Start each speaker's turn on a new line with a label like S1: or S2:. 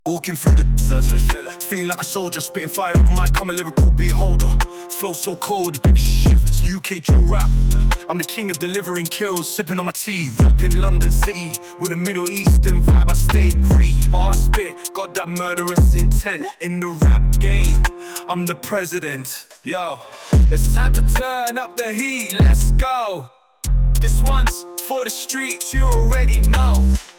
S1: Walking through the desert, feeling like a soldier, spitting fire with my I'm a lyrical beholder. Flow so cold, baby shivers, UK true rap. I'm the king of delivering kills, sipping on my tea. Rap in London City, with a Middle Eastern vibe, I stay free. I spit, got that murderous intent in the rap game. I'm the president, yo. It's time to turn up the heat, let's go. This one's for the streets, you already know.